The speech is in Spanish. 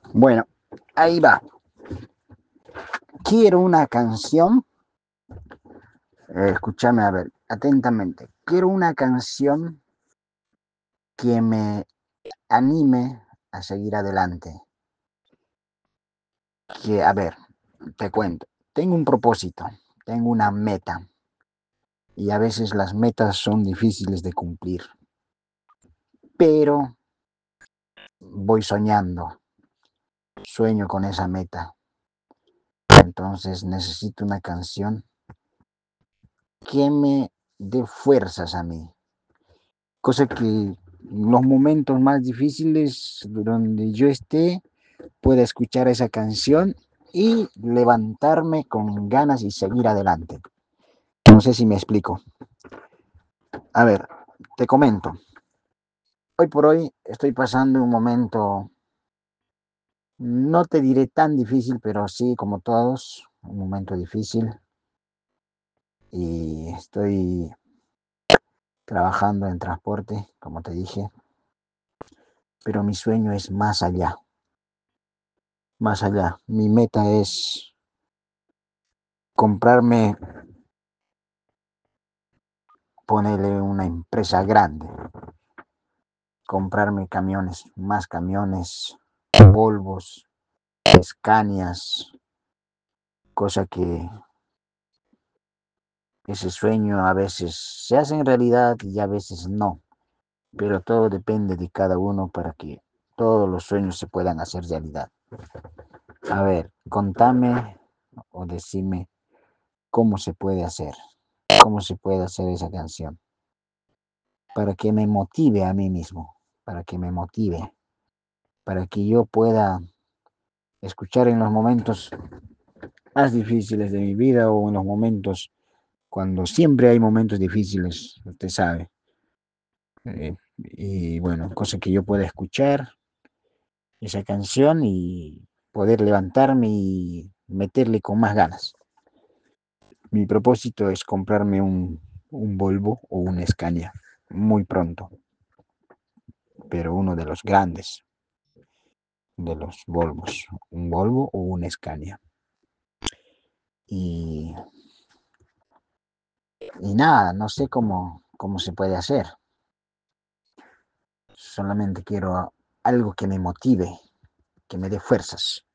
Bueno, ahí va. Quiero una canción. Escúchame a ver, atentamente. Quiero una canción que me anime a seguir adelante. Que, a ver, te cuento. Tengo un propósito, tengo una meta. Y a veces las metas son difíciles de cumplir. Pero voy soñando. Sueño con esa meta. Entonces necesito una canción que me dé fuerzas a mí. Cosa que los momentos más difíciles donde yo esté pueda escuchar esa canción y levantarme con ganas y seguir adelante. No sé si me explico. A ver, te comento. Hoy por hoy estoy pasando un momento, no te diré tan difícil, pero sí como todos, un momento difícil. Y estoy trabajando en transporte, como te dije, pero mi sueño es más allá, más allá. Mi meta es comprarme, ponerle una empresa grande, comprarme camiones, más camiones, Volvos, Scanias, cosa que ese sueño a veces se hace en realidad y a veces no, pero todo depende de cada uno para que todos los sueños se puedan hacer realidad. A ver, contame o decime cómo se puede hacer, cómo se puede hacer esa canción, para que me motive a mí mismo, para que me motive, para que yo pueda escuchar en los momentos más difíciles de mi vida o en los momentos cuando siempre hay momentos difíciles, usted sabe. Y bueno, cosa que yo pueda escuchar esa canción y poder levantarme y meterle con más ganas. Mi propósito es comprarme un Volvo o un Scania muy pronto, pero uno de los grandes, de los Volvos, un Volvo o un Scania. Y, y nada, no sé cómo se puede hacer. Solamente quiero algo que me motive, que me dé fuerzas.